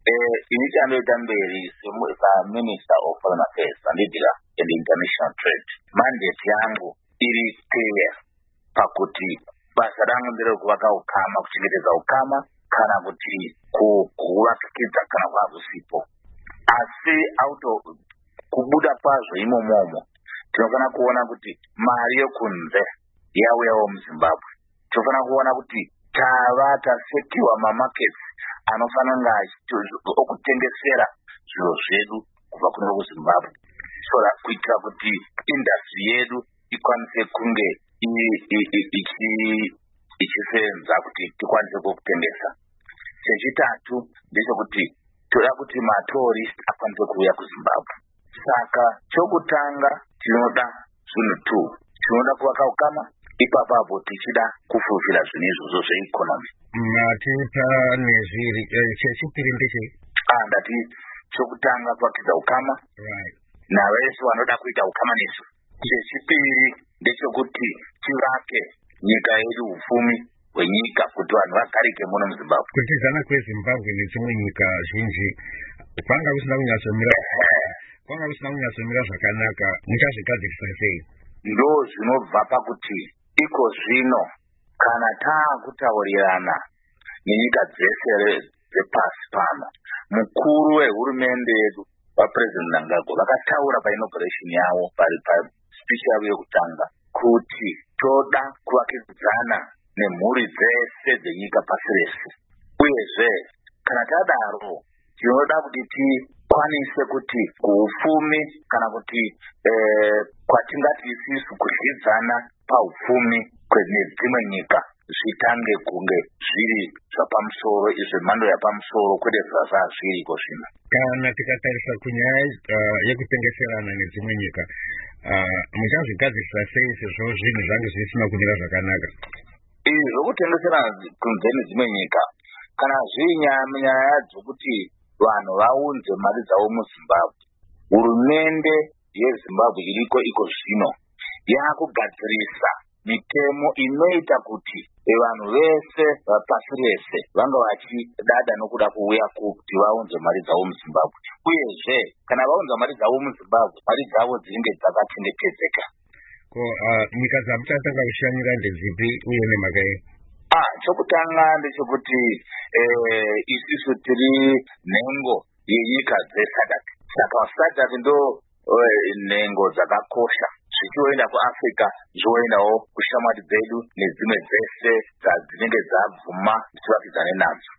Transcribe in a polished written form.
ini chanoita mberi seminister of foreign affairs and international trade, mandate yangu iri clear pakuti basa rangu nderekuwaka ukama, kuchengetedza ukama kana kuti kuvakikidza kana kwakusipo. Asi kubuda kwazvo imomomo tinofana kuona kuti mari yekunze yauyawo muZimbabwe. Tinofana kuona kuti tasekiwa mamarkets anofana okutengesera zviro zvedu kubva kuno kuZimbabwe, so that kuitira kuti industry yedu ikwanise kunge ichisenza kuti tikwanise kutengesa. Chechitatu ndechekuti toda kuti matourist akwanise kuuya kuZimbabwe. Saka chokutanga tinoda zvinhu 2. Tinoda kuvaka ukama, ipapo tichida kufulfila zvinhu izvozvo zveeconomy. Matita nezviri chechipiri ndechei? Ndati chokutanga kuvakidza ukama, right, navese vanoda kuita ukama nesu. Chechipiri ndechekuti tivake nyika yedu, upfumi hwenyika, kuti vanhu vagarike muno muZimbabwe. Kutizana kweZimbabwe nedzimwe nyika zhinji kwanga kusina kunyatsomira zvakanaka, muchazvigadzirisa sei? Ndo zvinobva pakuti iko zvino kana taakutaurirana nenyika dzese dzepasi pano, mukuru wehurumende yedu vaPresident Mnangagwa vakataura painauguration yavo speech yavo yekutanga kuti toda kuvakidzana nemhuri dzese dzenyika pasi rese. Uyezve kana tadaro tinoda kuti tikwanise kuti kuupfumi kana kuti kwatingati isisu kudyidzana paupfumi nedzimwe nyika zvitange kunge zviri zvapamusoro, zvemhando yapamusoro, kwete zvazvazviriko zvino. Kana tikatarisa kunyaya yekutengeserana nedzimwe nyika, muchazvigadzirisa sei sezvo zvinhu zvange zvisina kumira zvakanaka? Zvokutengeserana kunze nedzimwe nyika, kana zviri nyaya dzokuti vanhu vaunze mari dzavo muZimbabwe, hurumende yeZimbabwe iriko iko zvino yakugadzirisa mitemo inoita kuti vanhu vese vapasi rese vanga vachidada nokuda kuuya kuti vaunze mari dzavo muZimbabwe. Uyezve kana vaunza mari dzavo muZimbabwe, mari dzavo dzinenge dzakachengetedzeka. Nyika dzamuchatanga kushanyira ndedzipi uye nemhaka yei? Chokutanga ndechekuti isusu tiri nhengo yenyika dzeSADC. Saka SADC ndo nhengo dzakakosha. Zvichioenda kuAfrica zvoendawo kushamwari dzedu nedzimwe dzese dzinenge dzabvuma tivakidzane nadzo.